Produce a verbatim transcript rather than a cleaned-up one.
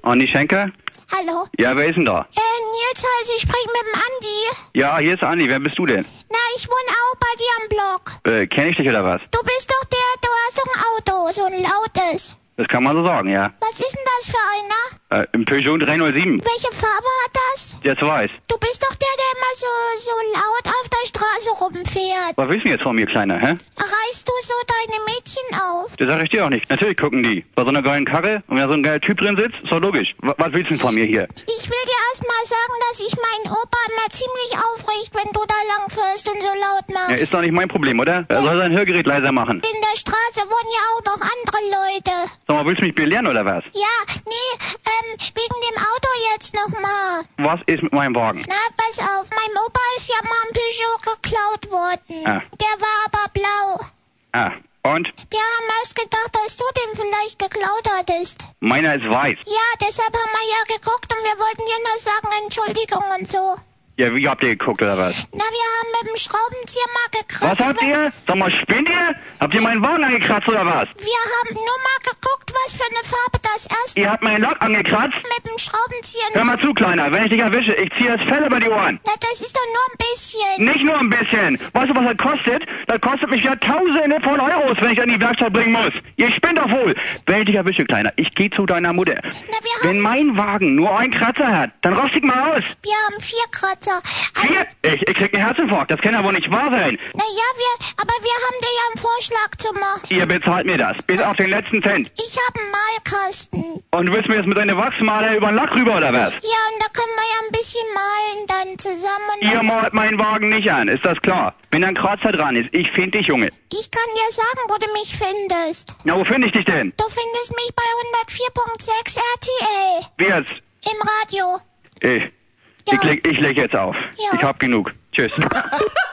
Andi Schenker? Hallo? Ja, wer ist denn da? Äh, Nils heißt, ich spreche mit dem Andi. Ja, hier ist Andi. Wer bist du denn? Na, ich wohne auch bei dir am Block. Äh, kenn ich dich oder was? Du bist doch der, du hast doch ein Auto, so ein lautes. Das kann man so sagen, ja. Was ist denn das für einer? Äh, im Peugeot drei null sieben. Welche Farbe hat das? Jetzt weiß. Du bist doch der, der immer so, so laut auf der Straße rumfährt. Was willst du jetzt von mir, Kleiner, hä? Reißt du so deine Mädchen auf? Das sag ich dir auch nicht. Natürlich gucken die. Bei so einer geilen Karre und wenn da so ein geiler Typ drin sitzt, ist doch logisch. W was willst du denn von mir hier? Ich will dir erst mal sagen, dass ich meinen Opa immer ziemlich aufregt, wenn du da lang fährst und so laut machst. Ja, ist doch nicht mein Problem, oder? Er soll sein Hörgerät leiser machen. In der Straße wohnen ja auch noch andere Leute. Sag mal, willst du mich belehren oder was? Ja, nee, ähm, wegen dem Auto jetzt nochmal. Was ist mit meinem Wagen? Na, pass auf, meinem Opa ist ja mal ein Peugeot geklaut worden. Ah. Der war aber blau. Ah, und? Wir haben erst gedacht, dass du den vielleicht geklaut hattest. Meiner ist weiß. Ja, deshalb haben wir ja geguckt und wir wollten dir nur sagen, Entschuldigung und so. Ja, wie habt ihr geguckt oder was? Na, wir haben mit dem Schraubenzieher mal gekratzt. Was habt ihr? Sag mal, spinnt ihr? Habt ihr meinen Wagen angekratzt oder was? Wir haben nur mal geguckt, was für eine Farbe das erst Ihr habt meinen Lack angekratzt? mit dem Schraubenzieher... Hör mal zu, Kleiner, wenn ich dich erwische, ich ziehe das Fell über die Ohren. Na, das ist doch nur ein bisschen. Nicht nur ein bisschen. Weißt du, was das kostet? Das kostet mich ja Tausende von Euros, wenn ich an die Werkstatt bringen muss. Ihr spinnt doch wohl. Wenn ich dich erwische, Kleiner, ich gehe zu deiner Mutter. Na, wir Wenn haben, mein Wagen nur einen Kratzer hat, dann rost ich mal aus. wir haben vier Kratzer. Also, Vier? Ich, ich krieg einen Herzinfarkt, das kann ja wohl nicht wahr sein. na ja, wir, aber wir haben dir ja einen Vorschlag zu machen. Ihr bezahlt mir das, bis auf den letzten Cent. Ich habe einen Malkasten. Und du willst mir jetzt mit deiner Wachsmaler über den Lack rüber, oder was? Ja, und da können wir ja ein bisschen malen dann zusammen. Ihr malt meinen Wagen nicht an, ist das klar? Wenn da ein Kratzer dran ist, ich find dich, Junge. Ich kann dir sagen, wo du mich findest. Na, wo finde ich dich denn? Du findest mich bei hundertvier Komma sechs R T L. Wie jetzt? Im Radio. Ich, Ja. ich, leg, ich leg jetzt auf. Ja. Ich hab genug. Tschüss.